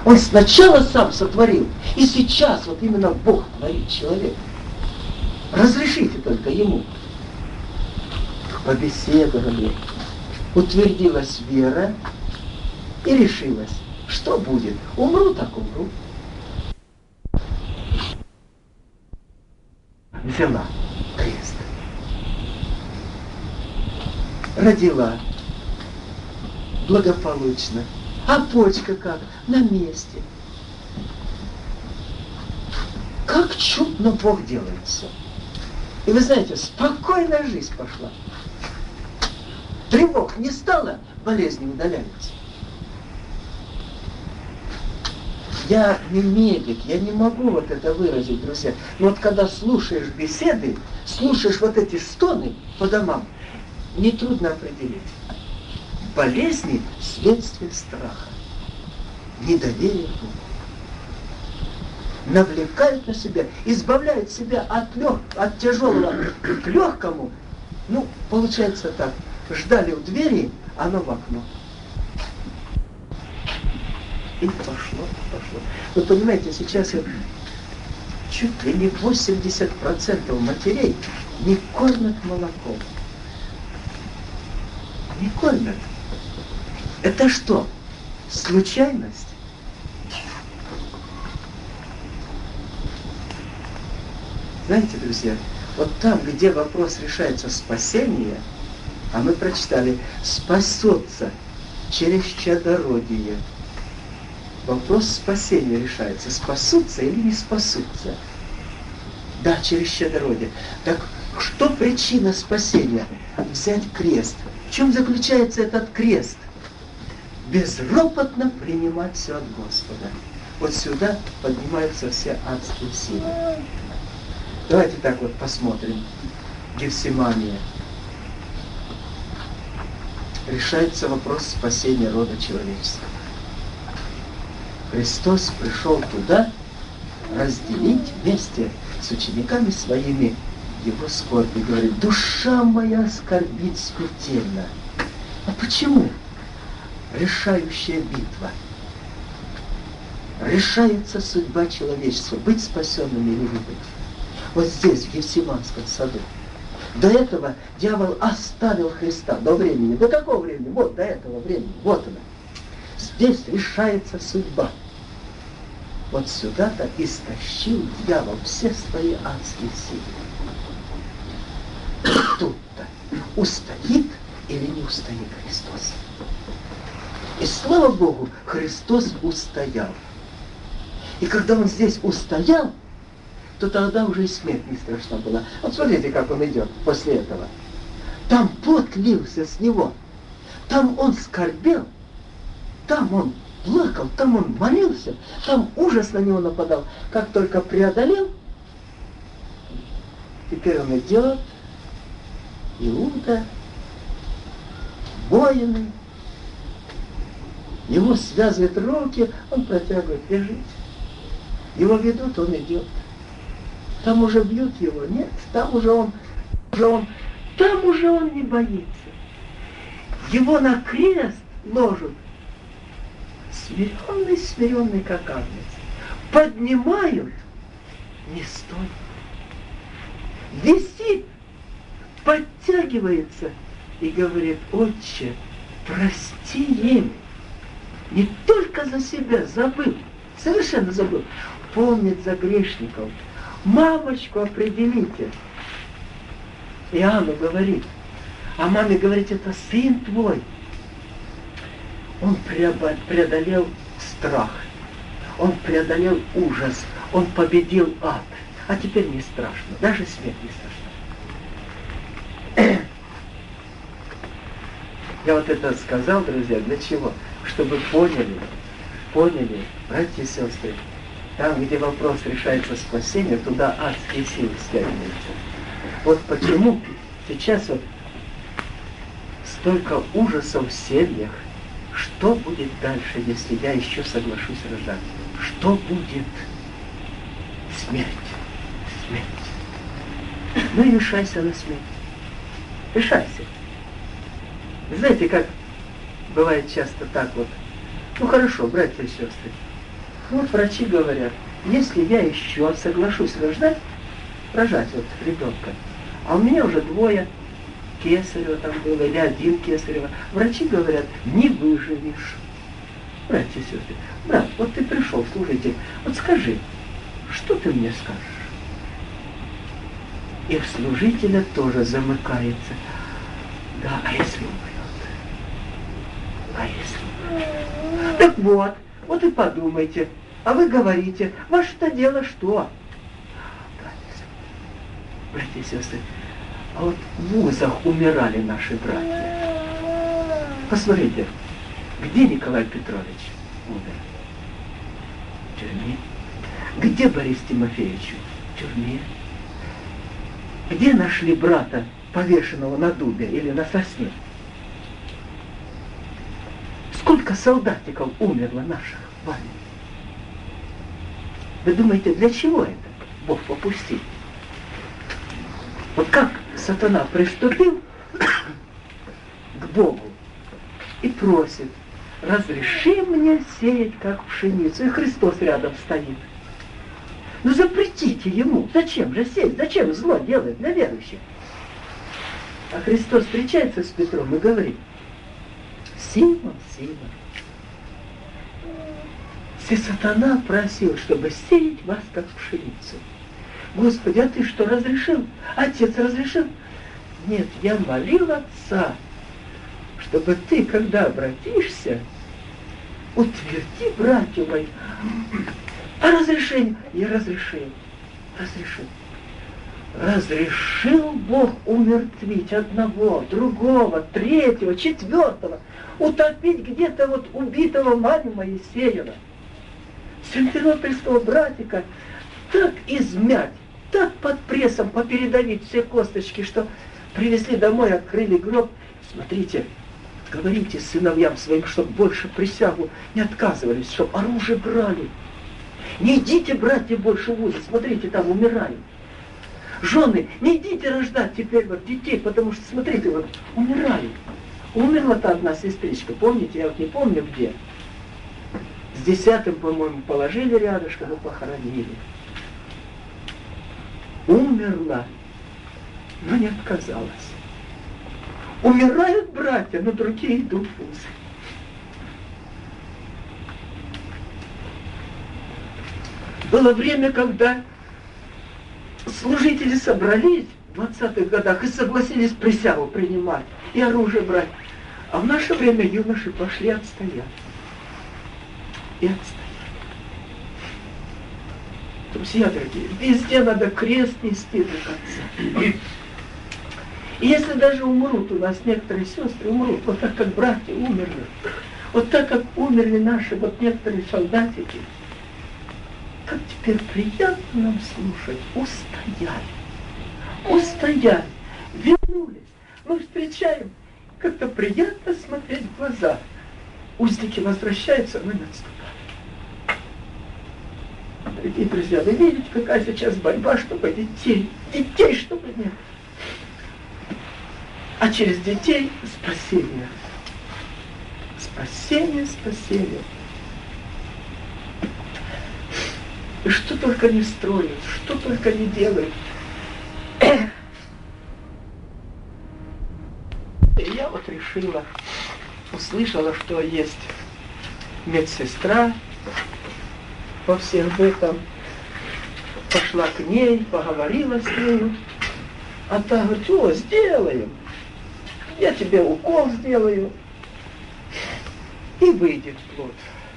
Он сначала сам сотворил, и сейчас вот именно Бог творит человека. Разрешите только ему. Побеседовали, утвердилась вера и решилась, что будет. Умру, так умру. Взяла крест. Родила благополучно. А почка как? На месте. Как чудно Бог делает все. И вы знаете, спокойная жизнь пошла. Тревог не стало, болезни удаляются. Я не медик, я не могу вот это выразить, друзья. Но вот когда слушаешь беседы, слушаешь вот эти стоны по домам, нетрудно определить. Болезни – следствие страха, недоверия к Богу. Навлекают на себя, избавляют себя от тяжелого к легкому. Ну, получается так. Ждали у двери, оно в окно. И пошло. Вы понимаете, сейчас чуть ли не 80% матерей не кормят молоком. Не кормят. Это что? Случайность? Знаете, друзья, вот там, где вопрос решается спасения, а мы прочитали, спасутся через чадородие. Вопрос спасения решается, спасутся или не спасутся. Да, через чадородие. Так что причина спасения? Взять крест. В чем заключается этот крест? Безропотно принимать все от Господа. Вот сюда поднимаются все адские силы. Давайте так вот посмотрим. Гефсимания. Решается вопрос спасения рода человеческого. Христос пришел туда разделить вместе с учениками своими его скорбь. И говорит, душа моя скорбит смертельно. А почему? Решающая битва. Решается судьба человечества, быть спасенным или не быть. Вот здесь, в Гефсиманском саду. До этого дьявол оставил Христа до времени. До какого времени? Вот до этого времени. Вот она. Здесь решается судьба. Вот сюда-то истощил дьявол все свои адские силы. Тут-то устоит или не устоит Христос. И слава Богу, Христос устоял. И когда Он здесь устоял, то тогда уже и смерть не страшна была. Вот смотрите, как Он идет после этого. Там пот лился с Него. Там Он скорбел. Там Он плакал, там Он молился. Там ужас на Него нападал. Как только преодолел, теперь Он идет. Иуда, воины. Его связывают руки, Он протягивает, лежит. Его ведут, Он идет. Там уже бьют его, нет, там уже он не боится. Его на крест ложат, смиренный, как агнец. Поднимают, не стоит. Висит, подтягивается и говорит, Отче, прости им. Не только за себя забыл, совершенно забыл, помнит за грешников. Мамочку определите. Иоанну говорит. А маме говорит, это сын твой. Он преодолел страх. Он преодолел ужас. Он победил ад. А теперь не страшно. Даже смерть не страшна. Я вот это сказал, друзья, для чего? Чтобы поняли, братья и сестры, там, где вопрос решается спасение, туда адские силы стягиваются. Вот почему сейчас вот столько ужасов в семьях. Что будет дальше, если я еще соглашусь рожать? Что будет? Смерть. Ну и решайся на смерть. Решайся. Знаете, как бывает часто так вот. Ну хорошо, братья и сестры. Вот врачи говорят, если я еще соглашусь рожать вот ребенка, а у меня уже 2 кесарева там было, или 1 кесарева, врачи говорят, не выживешь. Братья и сестры, брат, вот ты пришел, слушайте, вот скажи, что ты мне скажешь? И в служителя тоже замыкается. Да, а если умрет? А если умрет? Так вот и подумайте. А вы говорите, ваше-то дело что? Братья и сестры, а вот в вузах умирали наши братья. Посмотрите, где Николай Петрович умер? В тюрьме. Где Борис Тимофеевич? В тюрьме. Где нашли брата, повешенного на дубе или на сосне? Сколько солдатиков умерло наших в армии? Вы думаете, для чего это Бог попустил? Вот как сатана приступил к Богу и просит, разреши мне сеять, как пшеницу. И Христос рядом стоит. Ну запретите ему. Зачем же сеять? Зачем зло делает для верующих? А Христос встречается с Петром и говорит, Симон, Симон, если сатана просил, чтобы сеять вас, как пшеницу. Господи, а ты что, разрешил? Отец разрешил? Нет, я молил Отца, чтобы ты, когда обратишься, утверди, братья мои. А разрешение? Я разрешил. Разрешил Бог умертвить одного, другого, третьего, четвертого, утопить где-то вот убитого Марию Моисеева, симферопольского братика, так измять, так под прессом попередавить все косточки, что привезли домой, открыли гроб. Смотрите, говорите сыновьям своим, чтобы больше присягу не отказывались, чтобы оружие брали. Не идите, братья, больше в узы, смотрите, там умирают. Жены, не идите рождать теперь вот детей, потому что, смотрите, вот умирают. Умерла-то одна сестричка, помните, я вот не помню где. С 10-м, по-моему, положили рядышком и похоронили. Умерла, но не отказалась. Умирают братья, но другие идут в узы. Было время, когда служители собрались в 20-х годах и согласились присягу принимать и оружие брать. А в наше время юноши пошли отстоять. И отстоять. Друзья дорогие, везде надо крест нести до конца. И если даже умрут у нас некоторые сестры, умрут, вот так как братья умерли, вот так как умерли наши вот некоторые солдатики, как теперь приятно нам слушать, устояли, вернулись. Мы встречаем, как-то приятно смотреть в глаза. Узники возвращаются, мы наступаем. Дорогие друзья, вы видите, какая сейчас борьба, чтобы детей чтобы нет. А через детей спасение. Спасение. И что только не строят, что только не делают. И я вот решила, услышала, что есть медсестра по всем бытам. Пошла к ней, поговорила с нею. А та говорит, о, сделаем. Я тебе укол сделаю. И выйдет плод.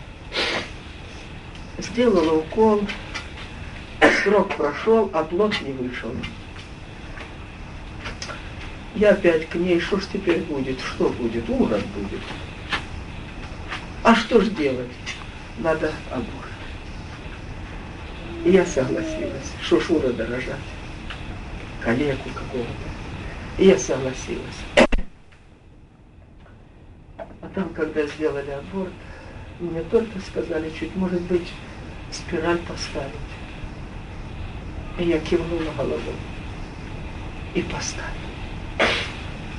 Сделала укол, срок прошел, а плод не вышел. Я опять к ней, что ж теперь будет? Что будет? Урод будет. А что ж делать? Надо аборт. И я согласилась. Что ж урода рожать? Калеку какого-то. И я согласилась. А там, когда сделали аборт, мне только сказали, чуть, может быть, спираль поставить. И я кивнула головой. И поставила.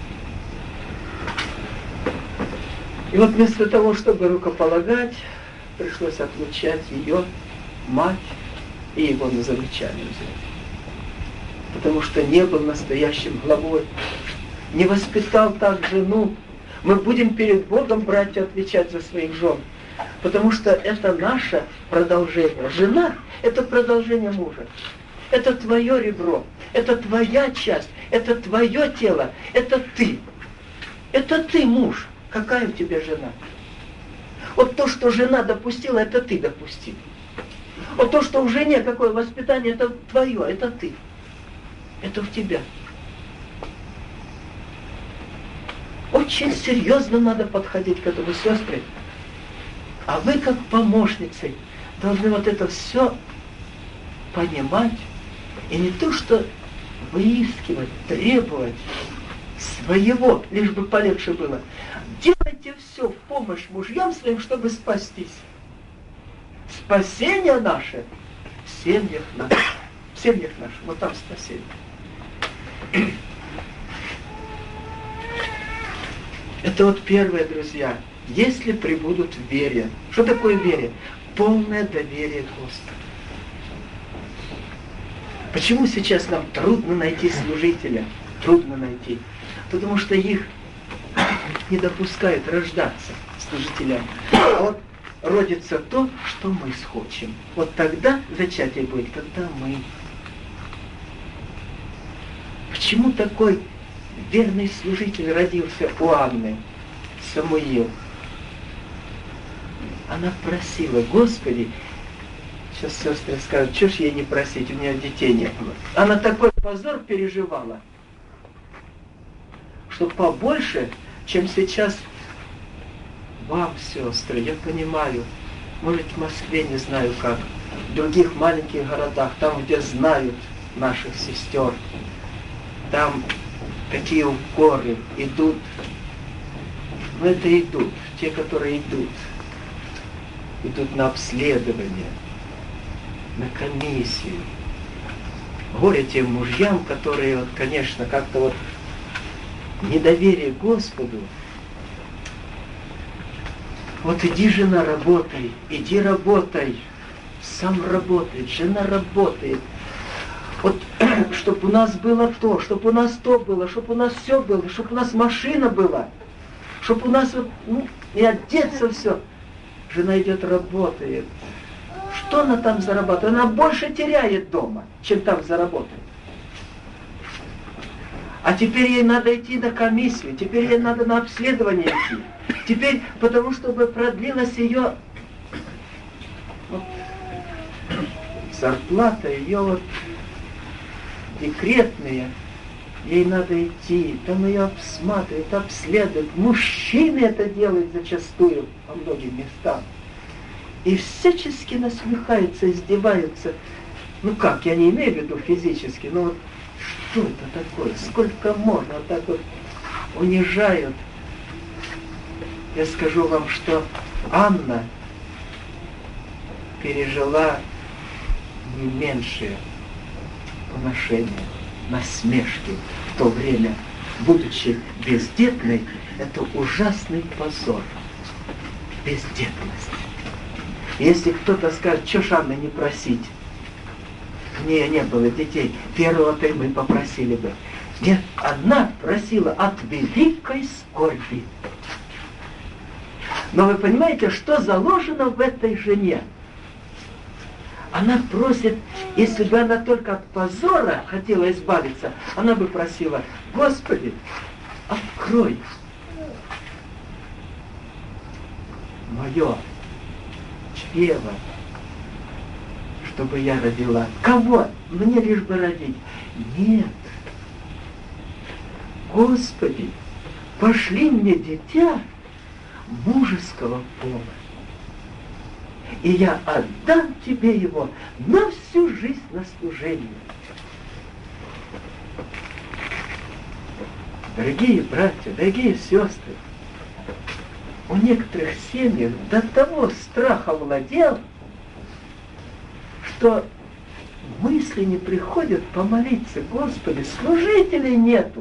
И вот вместо того, чтобы рукополагать, пришлось отлучать ее, мать, и его на замечание взять. Потому что не был настоящим главой, не воспитал так жену. Мы будем перед Богом, братья, отвечать за своих жен. Потому что это наше продолжение. Жена – это продолжение мужа. Это твое ребро, это твоя часть, это твое тело, это ты. Это ты, муж. Какая у тебя жена? Вот то, что жена допустила, это ты допустил. Вот то, что в жене какое воспитание, это твое, это ты. Это в тебя. Очень серьезно надо подходить к этому, сестры. А вы, как помощницы, должны вот это все понимать. И не то, что выискивать, требовать своего, лишь бы полегче было. Делайте все в помощь мужьям своим, чтобы спастись. Спасение наше в семьях наших. В семьях наших. Вот там спасение. Это вот первое, друзья. Если прибудут в вере. Что такое вере? Полное доверие к Господу. Почему сейчас нам трудно найти служителя? Трудно найти. Потому что их не допускают рождаться служителям. А вот родится то, что мы схочем. Вот тогда зачатие будет, когда мы. Почему такой верный служитель родился у Анны, Самуил? Она просила: Господи, сейчас сестры скажут, что ж ей не просить, у нее детей не было. Она такой позор переживала, что побольше, чем сейчас вам, сестры, я понимаю, может, в Москве не знаю как, в других маленьких городах, там, где знают наших сестер, там какие укоры идут. Но это идут, те, которые идут на обследование, на комиссию. Горе тем мужьям, которые, вот, конечно, как-то вот недоверие Господу. Вот иди, жена, работай, иди работай. Сам работает, жена работает. Вот, чтобы у нас было то, чтобы у нас то было, чтобы у нас все было, чтобы у нас машина была, чтобы у нас вот, и одеться все. Жена идет, работает. Что она там зарабатывает? Она больше теряет дома, чем там заработает. А теперь ей надо идти на комиссию, теперь ей надо на обследование идти. Теперь, потому чтобы продлилась ее вот, зарплата, ее вот декретные, ей надо идти, там ее обсматривают, обследуют. Мужчины это делают зачастую по многим местам. И всячески насмехаются, издеваются. Ну как, я не имею в виду физически, но вот что это такое? Сколько можно? Вот так вот унижают. Я скажу вам, что Анна пережила не меньшее поношение, насмешки в то время. Будучи бездетной, это ужасный позор. Бездетность. Если кто-то скажет, что ж Анны не просить? У нее не было детей. Первого-то и мы попросили бы. Нет, она просила от великой скорби. Но вы понимаете, что заложено в этой жене? Она просит, если бы она только от позора хотела избавиться, она бы просила: Господи, открой мое чрево, чтобы я родила. Кого? Мне лишь бы родить. Нет. Господи, пошли мне дитя мужеского пола, и я отдам тебе его на всю жизнь на служение. Дорогие братья, дорогие сестры, у некоторых семьях до того страх овладел, что мысли не приходят помолиться: Господи, служителей нету.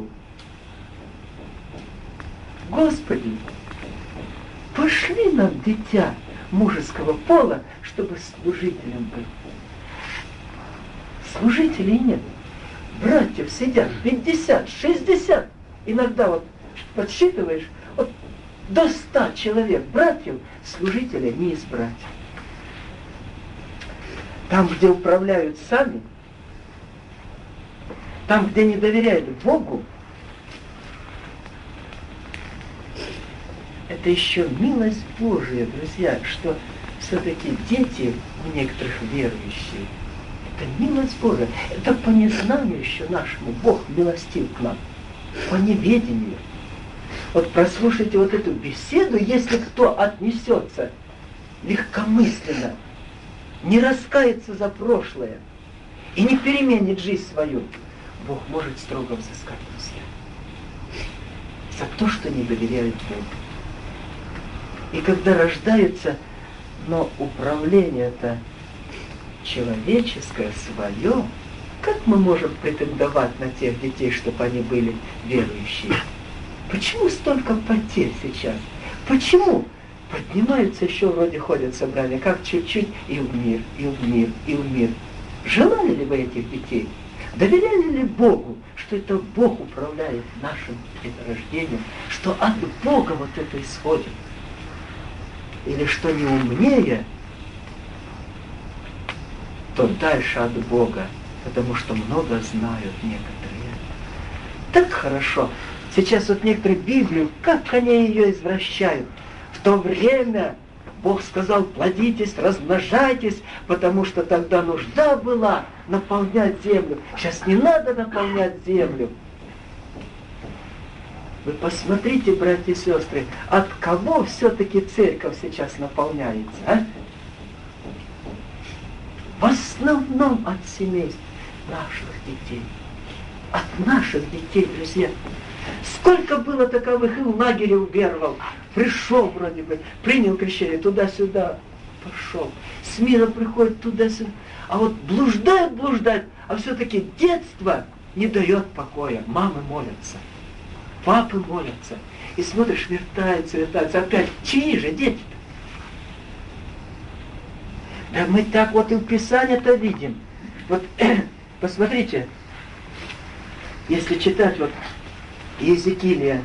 Господи, пошли нам дитя мужеского пола, чтобы служителем был. Служителей нет. Братьев сидят 50, 60. Иногда вот подсчитываешь, вот до 100 человек братьев, служителя не избрать. Там, где управляют сами, там, где не доверяют Богу, это еще милость Божия, друзья, что все-таки дети у некоторых верующих, это милость Божия, это по незнанию еще нашему Бог милостив к нам, по неведению. Вот прослушайте вот эту беседу, если кто отнесется легкомысленно, не раскается за прошлое и не переменит жизнь свою, Бог может строго взыскать, друзья, за то, что не доверяют Богу. И когда рождается, но управление-то человеческое свое, как мы можем претендовать на тех детей, чтобы они были верующие? Почему столько потерь сейчас? Почему? Поднимаются еще вроде ходят собрания, как чуть-чуть и в мир, и в мир, и в мир. Желали ли вы этих детей? Доверяли ли Богу, что это Бог управляет нашим рождением, что от Бога вот это исходит? Или что не умнее, то дальше от Бога, потому что много знают некоторые. Так хорошо. Сейчас вот некоторые Библию, как они ее извращают. В то время Бог сказал, плодитесь, размножайтесь, потому что тогда нужда была наполнять землю. Сейчас не надо наполнять землю. Вы посмотрите, братья и сестры, от кого все-таки церковь сейчас наполняется, а? В основном от семейств наших детей. От наших детей, друзья. Сколько было таковых, и в лагере уверовал, пришел вроде бы, принял крещение, туда-сюда пошел. С мира приходит туда-сюда. А вот блуждает, а все-таки детство не дает покоя. Мамы молятся, папы молятся. И смотришь, вертается, опять, чьи же дети-то? Да мы так вот и в Писании-то видим. Вот посмотрите, если читать вот Иезекииля,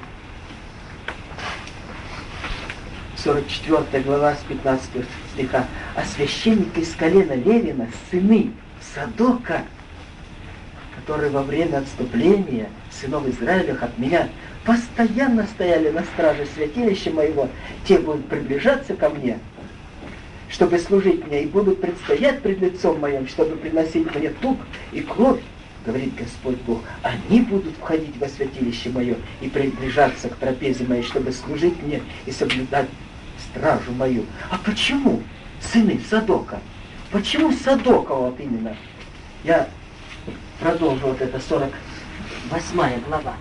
44 глава с 15 стиха, а священники из колена Левина, сыны Садока, которые во время отступления сынов Израилевых от меня постоянно стояли на страже святилища моего, те будут приближаться ко мне, чтобы служить мне, и будут предстоять пред лицом моим, чтобы приносить мне тук и кровь, говорит Господь Бог, они будут входить во святилище мое и приближаться к трапезе моей, чтобы служить мне и соблюдать стражу мою. А почему сыны Садока? Почему Садока вот именно? Я продолжу вот это 48 глава.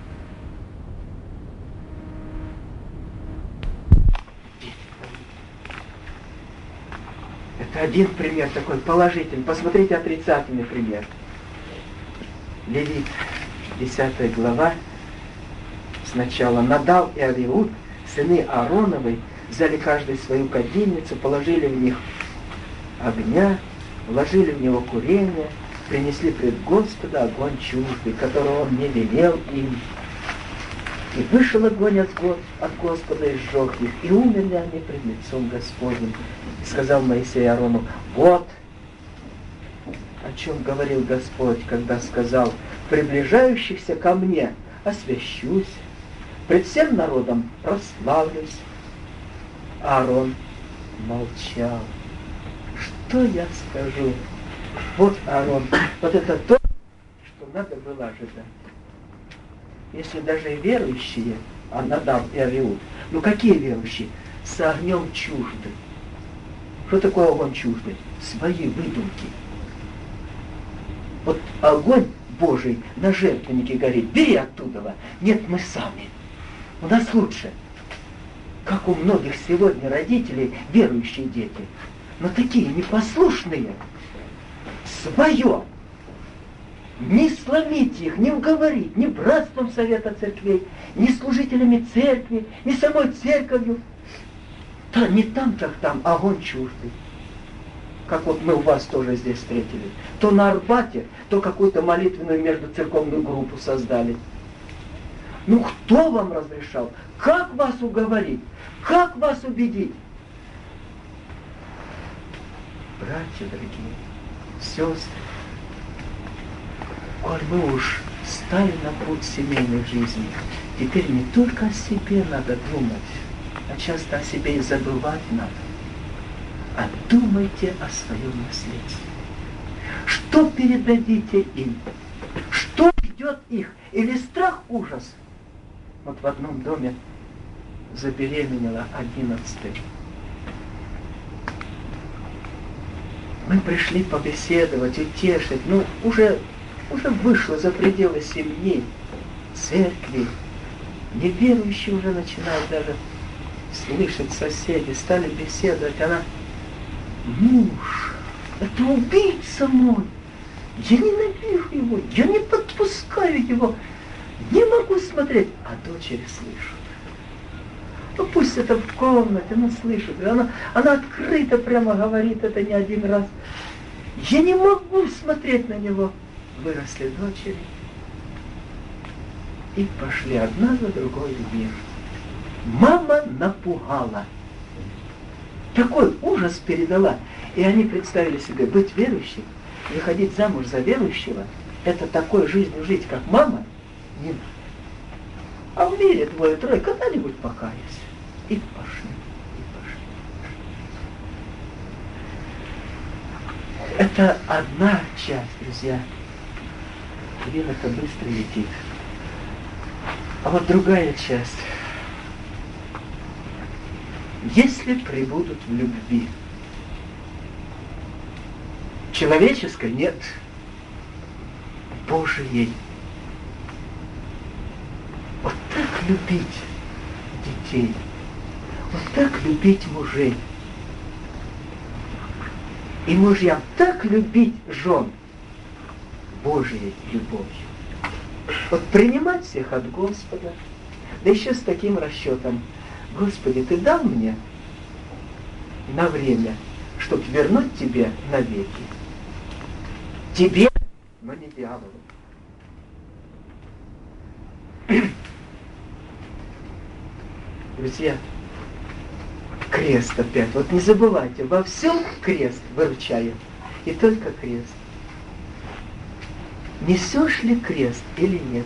Это один пример такой положительный. Посмотрите отрицательный пример. Левит, 10 глава, сначала Надав и Авиуд, сыны Аароновы, взяли каждый свою кадильницу, положили в них огня, вложили в него курение, принесли пред Господа огонь чуждый, которого он не велел им. И вышел огонь от Господа и сжег их, и умерли они пред лицом Господним. И сказал Моисей Аарону, вот о чем говорил Господь, когда сказал, приближающихся ко мне освящусь, пред всем народом прославлюсь. Аарон молчал. Что я скажу? Вот Аарон, вот это то, что надо было ожидать. Если даже и верующие, а Надав и Авиуд, ну какие верующие? С огнем чужды. Что такое огонь чуждый? Свои выдумки. Вот огонь Божий на жертвеннике горит, бери оттуда. Нет, мы сами. У нас лучше. Как у многих сегодня родителей, верующие дети. Но такие непослушные. Свое. Не сломить их, не уговорить, ни братством совета церквей, ни служителями церкви, ни самой церковью. не там, как там, огонь чуждый. Как вот мы у вас тоже здесь встретили. То на Арбате, то какую-то молитвенную междуцерковную группу создали. Ну кто вам разрешал? Как вас уговорить? Как вас убедить? Братья дорогие, сестры, коль мы уж стали на путь семейной жизни, теперь не только о себе надо думать, а часто о себе и забывать надо. А думайте о своем наследстве. Что передадите им? Что ждет их? Или страх, ужас? Вот в одном доме забеременела 11-й. Мы пришли побеседовать, утешить. Уже вышло за пределы семьи, церкви. Неверующие уже начинают даже слышать соседи, стали беседовать. Она: муж, это убийца мой. Я ненавижу его, я не подпускаю его, не могу смотреть. А дочери слышат. Ну пусть это в комнате, она слышит. Она открыто прямо говорит это не один раз. Я не могу смотреть на него. Выросли дочери и пошли одна за другой в мир. Мама напугала. Такой ужас передала. И они представили себе быть верующим, выходить замуж за верующего, это такой жизнью жить, как мама, не надо. А в мире двое-трое когда-нибудь покаясь. И пошли. Это одна часть, друзья. Время-то быстро летит. А вот другая часть. Если пребудут в любви. Человеческой нет. Божией. Вот так любить детей. Вот так любить мужей. И мужьям так любить жен Божьей любовью. Вот принимать всех от Господа, да еще с таким расчетом: Господи, Ты дал мне на время, чтобы вернуть Тебе навеки. Тебе, но не дьяволу. Друзья, крест опять. Вот не забывайте, во всем крест выручает. И только крест. Несешь ли крест или нет?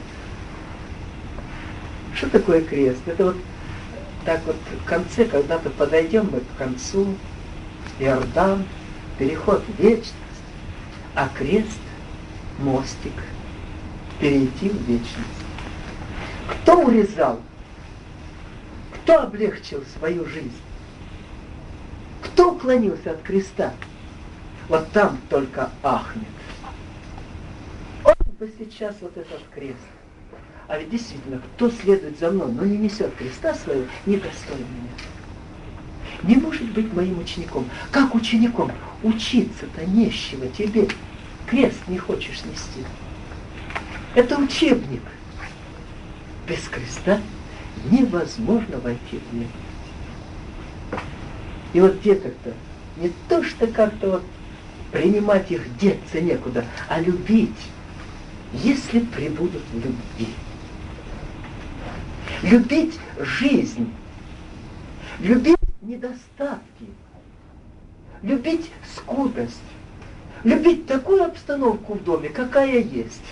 Что такое крест? Это вот так вот в конце, когда-то подойдем мы к концу, Иордан, переход в вечность, а крест — мостик, перейти в вечность. Кто урезал? Кто облегчил свою жизнь? Кто уклонился от креста? Вот там только ахнет. Он бы сейчас вот этот крест. А ведь действительно, кто следует за мной, но не несет креста своего, не достоин меня. Не может быть моим учеником. Как учеником? Учиться-то нечего тебе. Крест не хочешь нести. Это учебник. Без креста невозможно войти в мир. И вот деток-то не то, что как-то вот принимать их деться некуда, а любить, если пребудут в любви. Любить жизнь, любить недостатки, любить скудость, любить такую обстановку в доме, какая есть.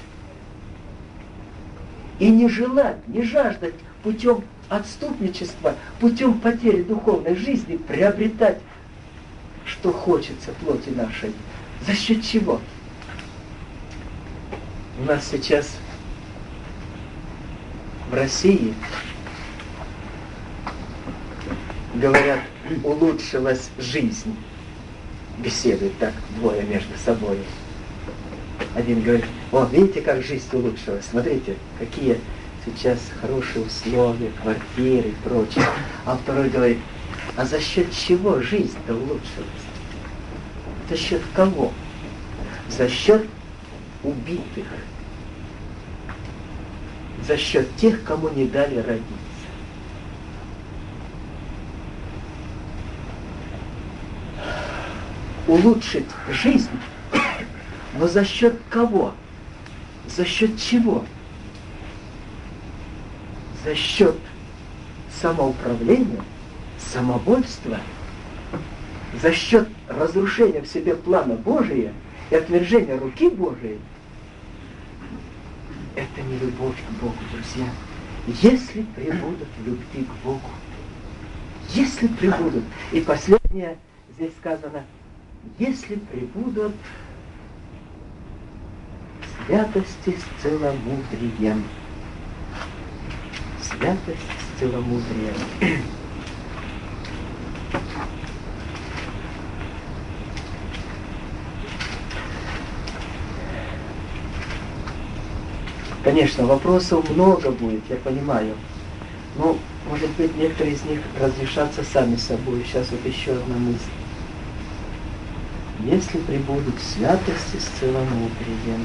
И не желать, не жаждать путем отступничества, путем потери духовной жизни приобретать, что хочется плоти нашей. За счет чего? У нас сейчас в России, говорят, улучшилась жизнь. Беседуют так двое между собой. Один говорит: о, видите, как жизнь улучшилась, смотрите, какие сейчас хорошие условия, квартиры и прочее. А второй говорит: а за счет чего жизнь-то улучшилась? За счет кого? За счет убитых. За счет тех, кому не дали родиться. улучшить жизнь, но за счет кого? За счет чего? За счет самоуправления, самовольства, за счет разрушения в себе плана Божия и отвержения руки Божией. Это не любовь к Богу, друзья. Если прибудут в любви к Богу, если прибудут, и последнее здесь сказано, если прибудут в святости с целомудрием. Святость с целомудрием. Конечно, вопросов много будет, я понимаю. Но, может быть, некоторые из них разрешатся сами собой. Сейчас вот еще одна мысль. Если прибудут в святости с целомудрием.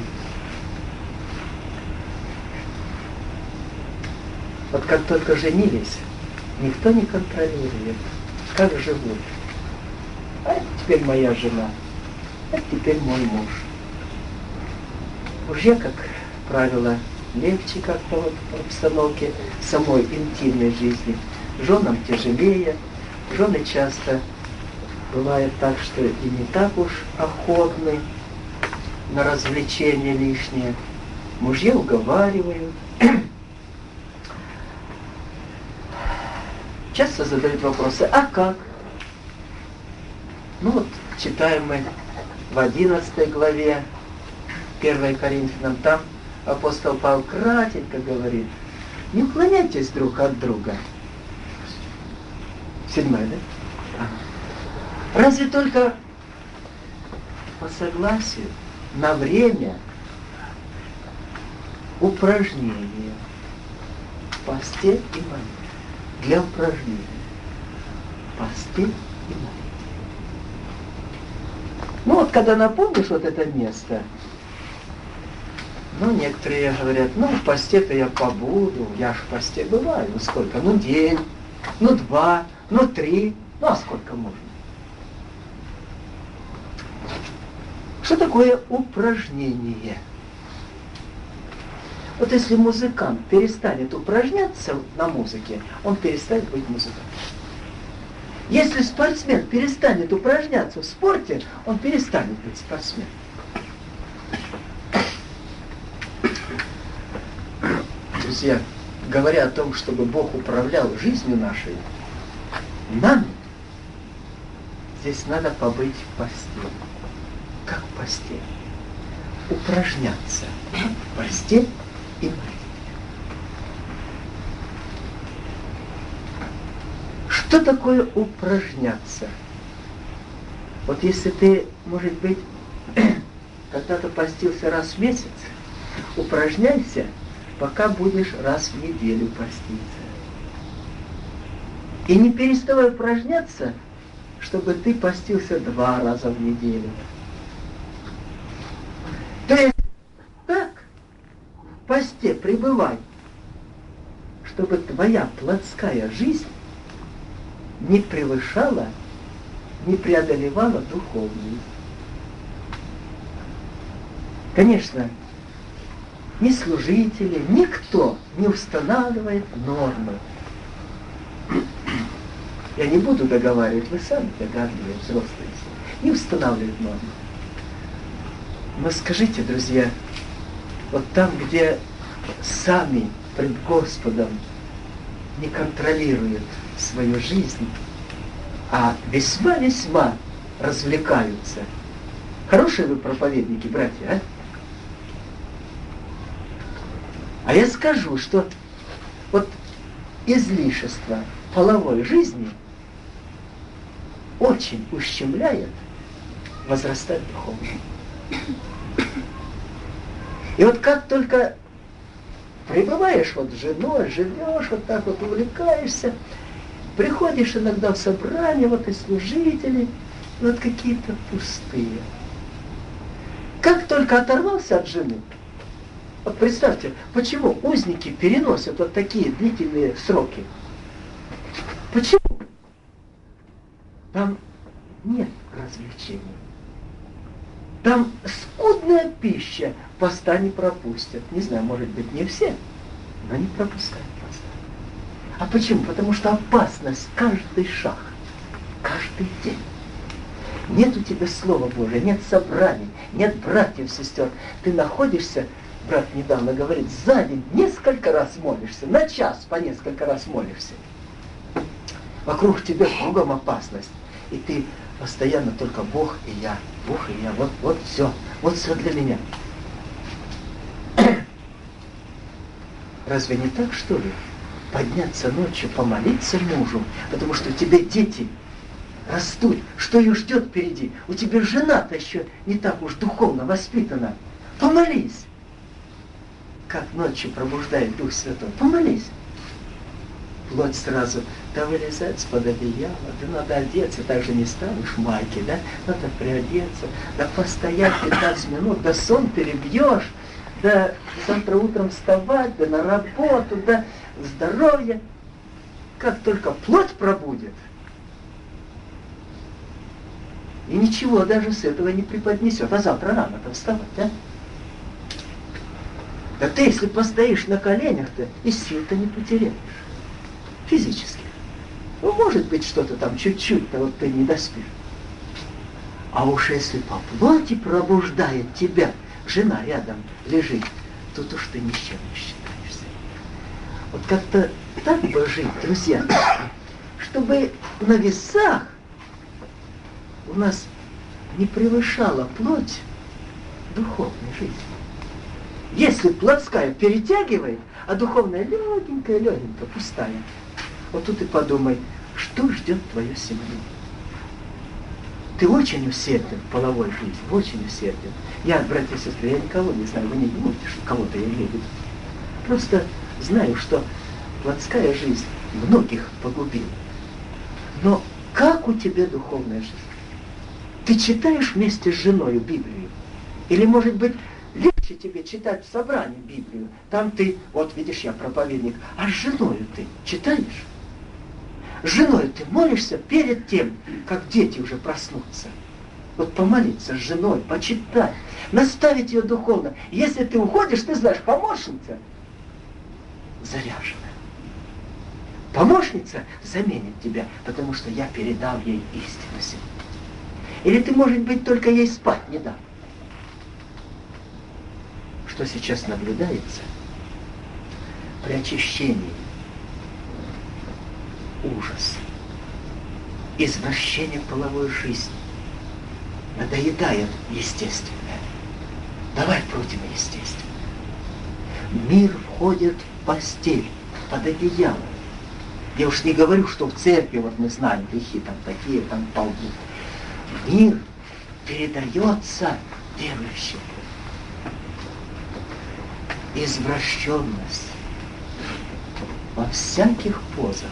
Вот как только женились, никто не контролирует, как живут. А это теперь моя жена, это теперь мой муж. Мужья, как правило, легче как-то вот в обстановке самой интимной жизни. Женам тяжелее. Жены часто бывает так, что и не так уж охотны на развлечения лишние. Мужья уговаривают. Часто задают вопросы, а как? Ну вот, читаем мы в 11 главе 1 Коринфянам, там апостол Павел кратенько говорит, не уклоняйтесь друг от друга. 7, да? Ага. Разве только по согласию на время упражнения в посте и молитве. Для упражнения. Посты и молитве. Ну вот, когда напомнишь вот это место, ну, некоторые говорят, ну, в посте-то я побуду, я ж в посте бываю, ну, сколько? Ну, день, ну, 2, ну, 3, ну, а сколько можно? Что такое упражнение? Вот если музыкант перестанет упражняться на музыке, он перестанет быть музыкантом. Если спортсмен перестанет упражняться в спорте, он перестанет быть спортсменом. Друзья, говоря о том, чтобы Бог управлял жизнью нашей, нам здесь надо побыть в посте. Как в посте? Упражняться в посте и молитве. Что такое упражняться? Вот если ты, может быть, когда-то постился раз в месяц, упражняйся, пока будешь раз в неделю поститься. И не переставай упражняться, чтобы ты постился 2 раза в неделю. То есть так в посте пребывай, чтобы твоя плотская жизнь не превышала, не преодолевала духовную. Конечно, ни служители, никто не устанавливает нормы. Я не буду договаривать, вы сами догадливые, взрослые, не устанавливают нормы. Но скажите, друзья, вот там, где сами пред Господом не контролируют свою жизнь, а весьма-весьма развлекаются. Хорошие вы проповедники, братья, а? А я скажу, что вот излишество половой жизни очень ущемляет возрастать духовно. И вот как только пребываешь вот с женой, живешь, вот так вот увлекаешься, приходишь иногда в собрание, вот и служители, вот какие-то пустые. Как только оторвался от жены, вот представьте, почему узники переносят вот такие длительные сроки? Почему? Там нет развлечений. Там скудная пища, поста не пропустят. Не знаю, может быть, не все, но не пропускают поста. А почему? Потому что опасность каждый шаг, каждый день. Нет у тебя Слова Божия, нет собраний, нет братьев, сестер. Ты находишься, брат недавно говорит, за день несколько раз молишься, на час по несколько раз молишься. Вокруг тебя кругом опасность. И ты постоянно только Бог и я, вот все для меня. Разве не так, что ли? Подняться ночью, помолиться мужу, потому что у тебя дети растут, что ее ждет впереди. У тебя жена-то еще не так уж духовно воспитана. Помолись. Как ночью пробуждает Дух Святой. Помолись. Плоть сразу, да вылезать с-под одеяла, да надо одеться, так же не станешь майки, да? Надо приодеться, да постоять 15 минут, да сон перебьешь, да завтра утром вставать, да на работу, да здоровье. Как только плоть пробудет, и ничего даже с этого не преподнесет, а завтра рано-то вставать, да? Да ты, если постоишь на коленях-то, и сил-то не потеряешь. Физически. Ну, может быть, что-то там чуть-чуть-то вот ты не доспишь. А уж если по плоти пробуждает тебя, жена рядом лежит, тут уж ты ни с чем не считаешься. Вот как-то так бы жить, друзья, чтобы на весах у нас не превышала плоть духовной жизни. Если плотская перетягивает, а духовная легенькая, пустая, вот тут и подумай, что ждет твою семью. Ты очень усерден в половой жизни, очень усерден. Я, братья и сестры, я никого не знаю, вы не думаете, что кого-то я имею в виду. Просто знаю, что плотская жизнь многих погубила. Но как у тебя духовная жизнь? Ты читаешь вместе с женой Библию? Или, может быть, легче тебе читать в собрании Библию? Там ты, вот видишь, я проповедник, а с женою ты читаешь? С женой ты молишься перед тем, как дети уже проснутся. Вот помолиться с женой, почитать, наставить ее духовно. Если ты уходишь, ты знаешь, помощница заряжена. Помощница заменит тебя, потому что я передал ей истину себе. Или ты, может быть, только ей спать не дал. Что сейчас наблюдается? При очищении ужас, извращение половой жизни, надоедает естественное. Давай против естественного. Мир входит в постель, под одеяло. Я уж не говорю, что в церкви, вот мы знаем, грехи там такие, там полбу. Мир передается верующим. Извращенность во всяких позах.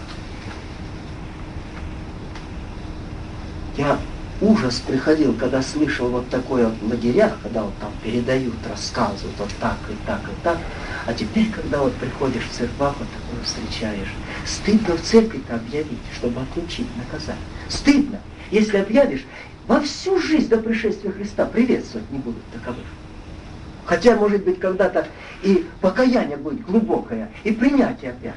Я ужас приходил, когда слышал вот такое вот в лагерях, когда вот там передают, рассказывают вот так и так и так. А теперь, когда вот приходишь в церковь, вот такое встречаешь. Стыдно в церкви-то объявить, чтобы отлучить, наказать. Стыдно. Если объявишь, во всю жизнь до пришествия Христа приветствовать не будут таковых. Хотя, может быть, когда-то и покаяние будет глубокое, и принятие опять.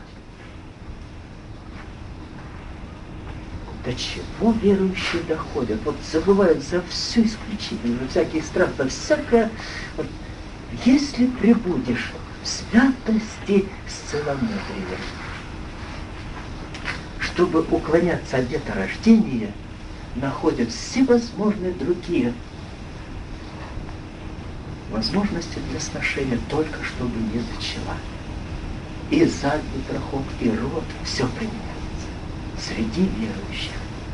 До чего верующие доходят? Вот забывают за все исключительно, за всякие страхи, за всякое. Вот, если пребудешь в святости с целомудрием, чтобы уклоняться от деторождения, находят всевозможные другие возможности для сношения, только чтобы не зачала. И задний проход, и род, все применяется среди верующих.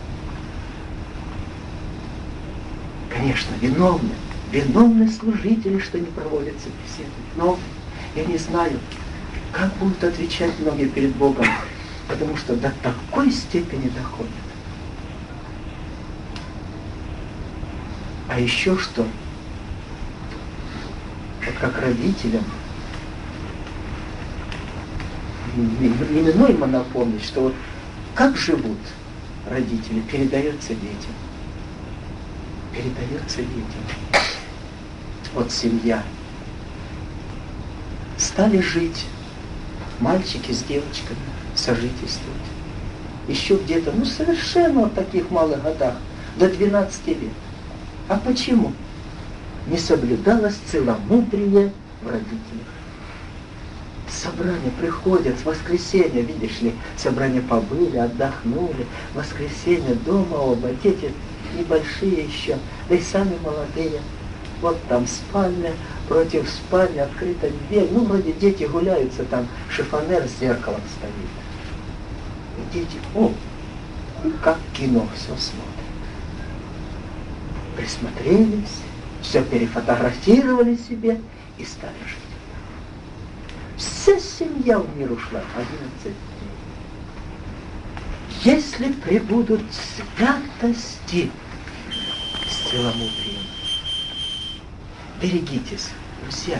Конечно, виновны служители, что не проводятся беседы. Но я не знаю, как будут отвечать многие перед Богом, потому что до такой степени доходят. А еще что? Вот как родителям неминуемо напомнить, что вот как живут родители, передается детям. Передается детям. Вот семья. Стали жить мальчики с девочками, сожительствовать. Еще где-то, совершенно в таких малых годах, до 12 лет. А почему? Не соблюдалось целомудрие в родителях. Собрания приходят в воскресенье, видишь ли, собрания побыли, отдохнули, в воскресенье дома оба, дети небольшие еще, да и сами молодые. Вот там спальня, против спальни открыта дверь, вроде дети гуляются, там шифонер с зеркалом стоит. И дети, и как кино все смотрят. Присмотрелись, все перефотографировали себе и стали жить. Вся семья в мир ушла, 11 дней. Если пребудут святости с целомудрием, берегитесь, друзья.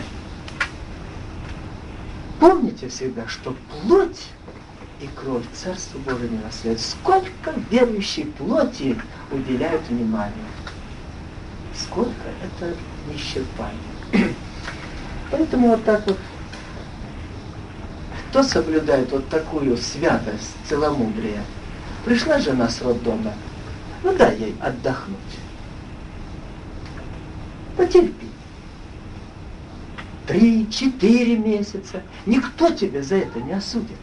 Помните всегда, что плоть и кровь Царству Божию не наследуют. Сколько верующей плоти уделяют внимание. Сколько это неисчерпаемо. Поэтому вот так вот, кто соблюдает вот такую святость, целомудрие? Пришла жена с роддома, дай ей отдохнуть. Потерпи. 3-4 месяца. Никто тебя за это не осудит.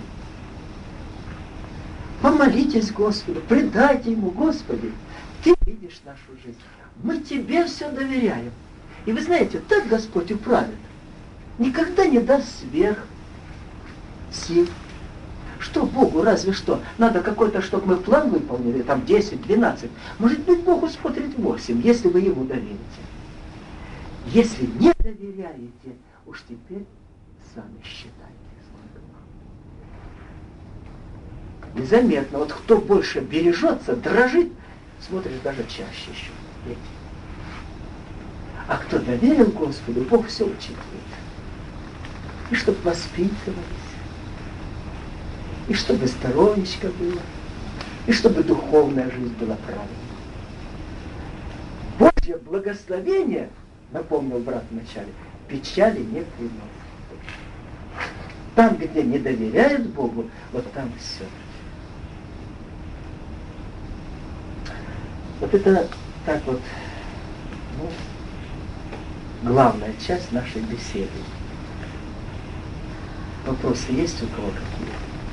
Помолитесь Господу, предайте Ему, Господи, Ты видишь нашу жизнь. Мы Тебе все доверяем. И вы знаете, так Господь управит. Никогда не даст сверх сил. Что Богу, разве что? Надо какой-то, чтобы мы план выполнили, там 10-12. Может быть, Богу смотрит 8, если вы Ему доверите. Если не доверяете, уж теперь сами считайте. Незаметно. Вот кто больше бережется, дрожит, смотришь даже чаще еще. Видите? А кто доверил Господу, Бог все учитывает. И чтобы воспитывались, и чтобы здоровечко было, и чтобы духовная жизнь была правильной. Божье благословение, напомнил брат вначале, печали не приносит. Там, где не доверяют Богу, вот там все. Вот это так вот, главная часть нашей беседы. Вопросы есть у кого какие?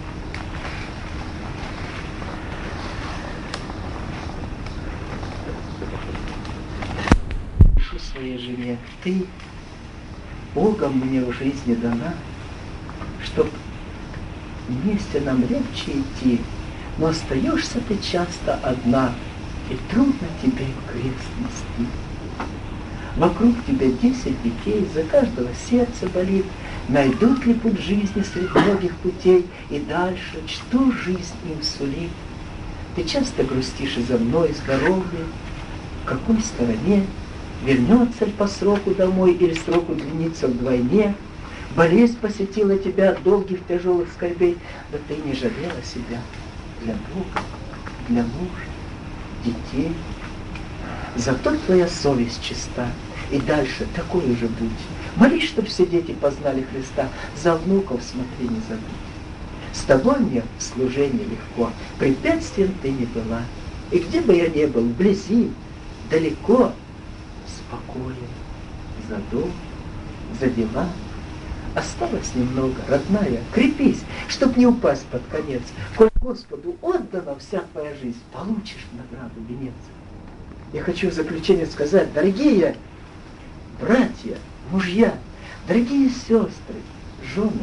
Пишу своей жене: ты Богом мне в жизни дана, чтоб вместе нам легче идти, но остаешься ты часто одна, и трудно тебе крест нести. Вокруг тебя 10 детей, за каждого сердце болит. Найдут ли путь жизни среди многих путей, и дальше, что жизнь им сулит? Ты часто грустишь из-за мной здоровья, в какой стороне? Вернется ли по сроку домой, или срок удлинится вдвойне? Болезнь посетила тебя, долгих тяжелых скорбей, да ты не жалела себя для Бога, для мужа, детей. Зато твоя совесть чиста, и дальше такое же будь. Молись, чтобы все дети познали Христа, за внуков смотри, не забудь. С тобой мне в служении легко, препятствием ты не была. И где бы я ни был, вблизи, далеко, спокоен за дом, за дела. Осталось немного, родная, крепись, чтоб не упасть под конец. Коль Господу отдана вся твоя жизнь, получишь награду венец. Я хочу в заключение сказать, дорогие братья, мужья, дорогие сестры, жены,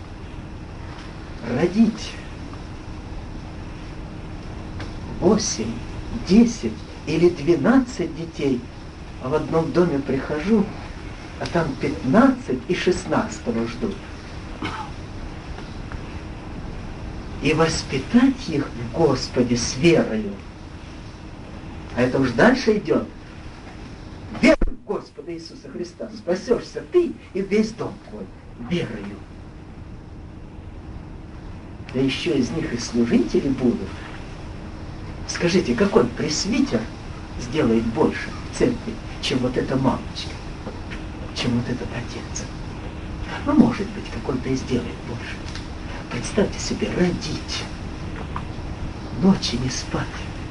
родить 8, 10 или 12 детей, а в одном доме прихожу, а там 15 и 16 ждут. И воспитать их в Господе с верою. А это уж дальше идет. Веруй в Господа Иисуса Христа, спасешься ты и весь дом твой верою. Да еще из них и служители будут. Скажите, какой пресвитер сделает больше в церкви, чем вот эта мамочка? чем вот этот отец. Ну, может быть, какой-то и сделает больше. Представьте себе, родить, ночи не спать,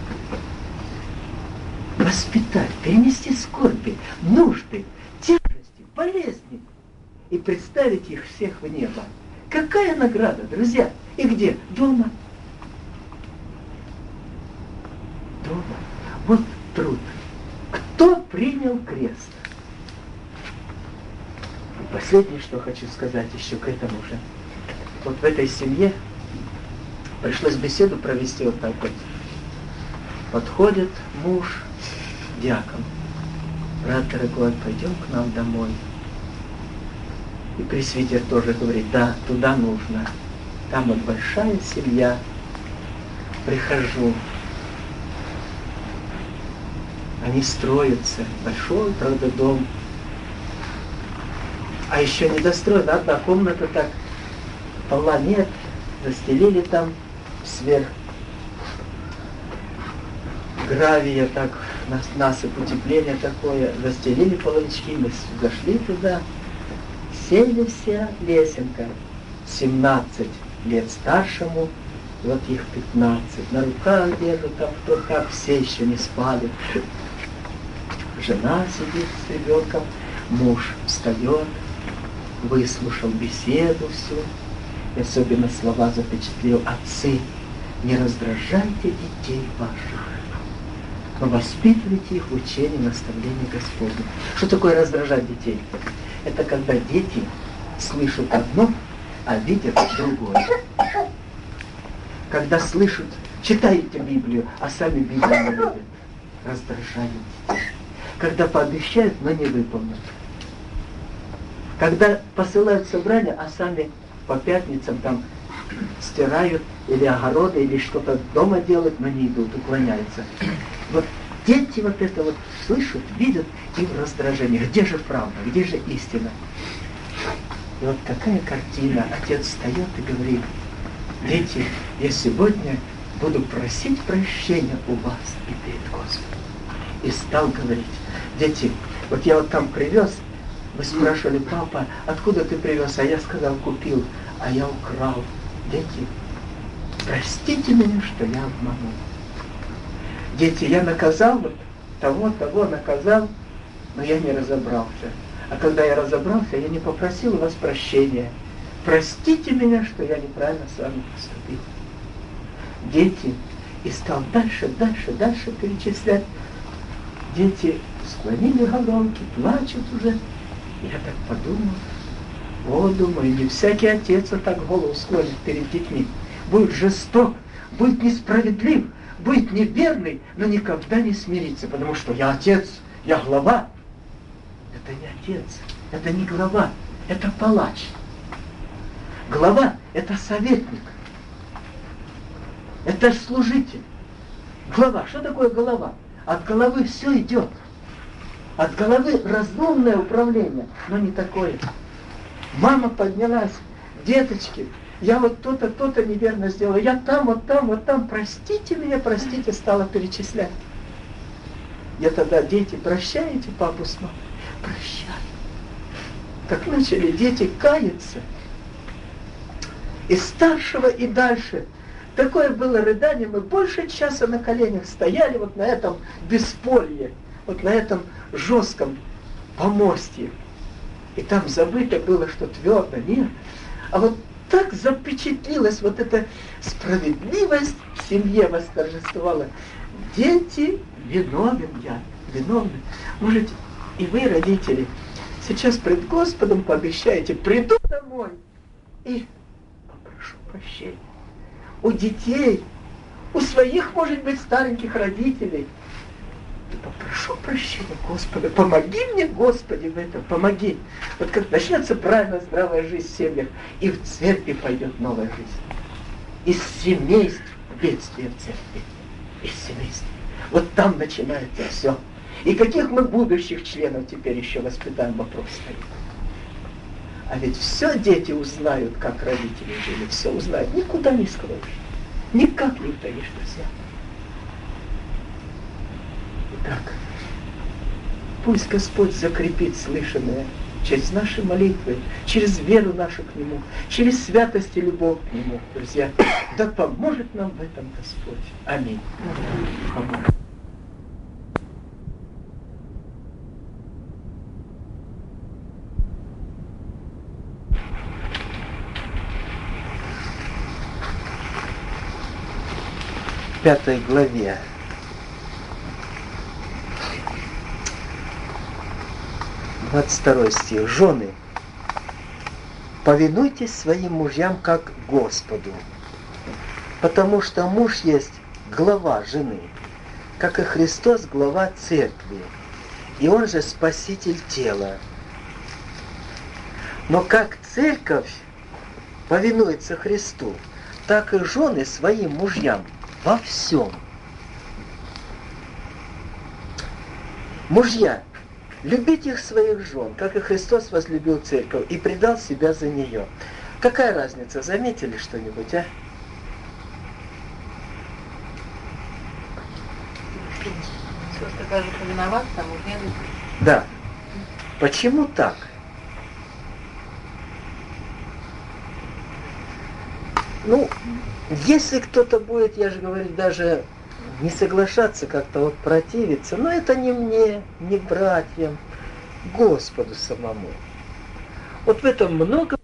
воспитать, перенести скорби, нужды, тяжести, болезни и представить их всех в небо. Какая награда, друзья! И где? Дома. Дома. Вот труд. Кто принял крест? И последнее, что хочу сказать еще к этому же. Вот в этой семье пришлось беседу провести вот так вот. Подходит муж, диакон. Брат дорогой, пойдем к нам домой. И пресвитер тоже говорит, да, туда нужно. Там вот большая семья. Прихожу. Они строятся. Большой, правда, дом. А еще не достроена. Одна комната так. Пола нет. Застелили там сверх гравия так. Насыпь утепление такое. Застелили половички. Мы зашли туда. Сели все, лесенка. 17 лет старшему. И вот их 15. На руках держат, там кто как, все еще не спали. Жена сидит с ребенком, муж встает, выслушал беседу всю, и особенно слова запечатлел: отцы, не раздражайте детей ваших, но воспитывайте их в учении, наставлении Господне. Что такое раздражать детей? Это когда дети слышат одно, а видят другое. Когда слышат, читаете Библию, а сами Библию не любят, раздражают детей. Когда пообещают, но не выполнят. Когда посылают собрания, а сами по пятницам там стирают или огороды, или что-то дома делают, но не идут, уклоняются. Вот дети вот это вот слышат, видят, и в раздражении. Где же правда, где же истина? И вот какая картина. Отец встает и говорит: дети, я сегодня буду просить прощения у вас и перед Господом. И стал говорить: дети, вот я вот там привез, вы спрашивали: папа, откуда ты привез? А я сказал: купил, а я украл. Дети, простите меня, что я обманул. Дети, я наказал вот того наказал, но я не разобрался. А когда я разобрался, я не попросил у вас прощения. Простите меня, что я неправильно с вами поступил. Дети, и стал дальше перечислять. Дети склонили головки, плачут уже. Я так подумал, думаю, не всякий отец вот так голову склонит перед детьми. Будет жесток, будет несправедлив, будет неверный, но никогда не смирится, потому что я отец, я глава. Это не отец, это не глава, это палач. Глава – это советник, это служитель. Глава, что такое голова? От головы все идет. От головы разумное управление, но не такое. Мама поднялась: деточки, я вот то-то, то-то неверно сделала, я там, вот там, простите меня, простите, стала перечислять. Я тогда: дети, прощаете папу с мамой? Прощаю. Как начали дети каяться. Из старшего и дальше. Такое было рыдание, мы больше часа на коленях стояли вот на этом бесполье, вот на этом жестком помостье. И там забыто было, что твердо, нет. А вот так запечатлилась вот эта справедливость в семье восторжествовала. Дети, виновен я, виновны. Можете, и вы, родители, сейчас пред Господом пообещаете: приду домой и попрошу прощения. У детей, у своих, может быть, стареньких родителей. И попрошу прощения Господа. Помоги мне, Господи, в этом, помоги. Вот как начнется правильно здравая жизнь в семьях, и в церкви пойдет новая жизнь. Из семейств бедствия в церкви. Из семейств. Вот там начинается все. И каких мы будущих членов теперь еще воспитаем, вопрос стоит. А ведь все дети узнают, как родители жили, все узнают, никуда не скроешь, никак не утаишь, друзья. Итак, пусть Господь закрепит слышанное через наши молитвы, через веру нашу к Нему, через святость и любовь к Нему, друзья. Да поможет нам в этом Господь. Аминь. Аминь. В 5 главе 22 стих. Жены, повинуйтесь своим мужьям как Господу, потому что муж есть глава жены, как и Христос глава церкви, и он же спаситель тела. Но как церковь повинуется Христу, так и жены своим мужьям во всем. Мужья, любите их своих жен, как и Христос возлюбил церковь и предал себя за нее. Какая разница? Заметили что-нибудь, а? Даже повиноваться, а мужья любить. Да. Почему так? Ну, если кто-то будет, я же говорю, даже не соглашаться, как-то вот противиться, но это не мне, не братьям, Господу самому. Вот в этом много